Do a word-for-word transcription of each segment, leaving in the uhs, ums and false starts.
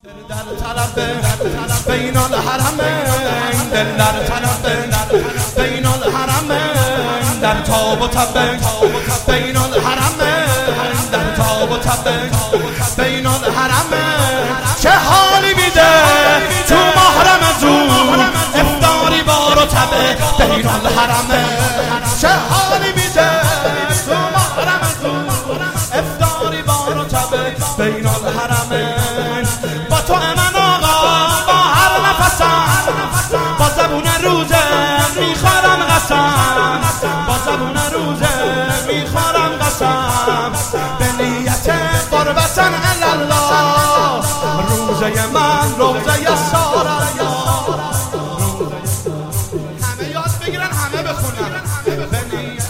در طلب بین الحرمین، دل در طلب بین الحرمین، در تاب و تب بین الحرمین، در تاب و تب بین الحرمین. چه حالی میده تو محرم زون افطاری بار و تب بین الحرمین. چه حالی میده تو محرم زون افطاری بار و تب بین الحرمین. با تو من آقا با هر نفسم، با زبون روزه میخورم قسم، با زبون روزه میخورم قسم، به نیت قربتن الله روزه من روزه سارا. همه یاد بگیرن همه بخونن به نیت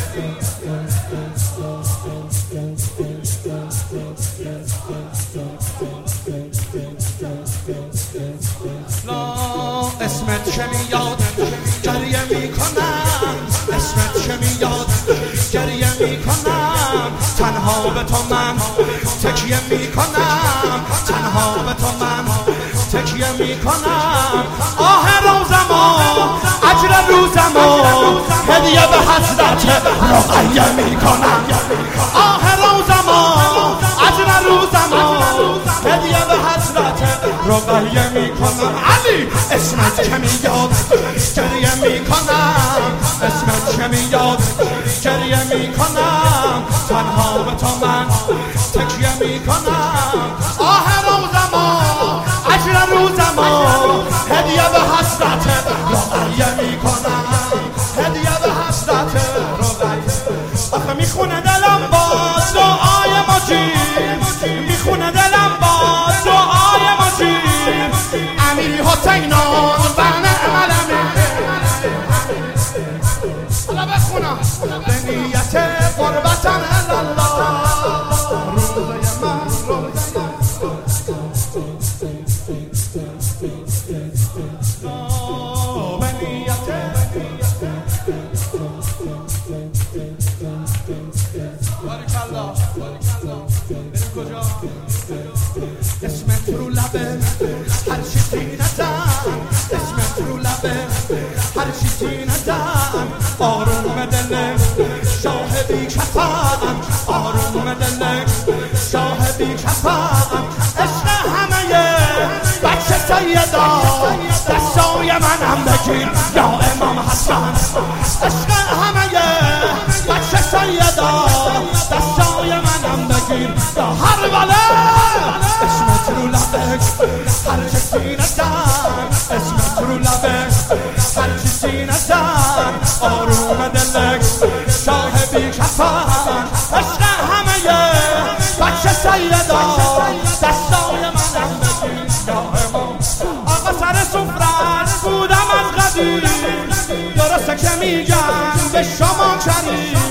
اسمت چه میاد گریه میکنم، اسمت چه میاد گریه میکنم، تنها به تو من تکیه میکنم، تنها به تو من تکیه میکنم. آه روزمو اجر روزمو هدیه به حضرت رقیه میکنم، آه روزمو اجر روزمو هدیه به حضرت رقیه میکنم. علی اسمت چه میاد گریه میکنم، اسمت چه میاد گریه میکنم، تنها به تو من تکیه میکنم. آه روزمو اجر روزمو هدیه به حضرت رقیه میکنم، هدیه به حضرت رقیه. آخه میخونه دلم باز دعای مجید، میخونه دلم باز دعای مجید، امیر حسینان و نعم الامین. حالا بخونم به نیت قربتن الله روزه من روزه به نیت بارکالله بارکالله. بریم کجا؟ اسمت رو لبه هر چی سینتم، اسمت رو لبه هر چی سینتم، آروم دل شاه بی کفم، آروم دل شاه بی کفم. عشق همه بچه سیدا دستای منم بگیر یا امام حسن، عشق همه بچه سیدا دستای منم بگیر یا هر بله. اسمت رو لبه هر چی سینتم، اسمت رو لبه هر چی سینتم، آروم دلک شاه بی کفن، عشق همه بچه سیدا دستای منم بگیر یا امام. آقا سر سفرت بودم از قدیم، درسته که میگم به شما کریم،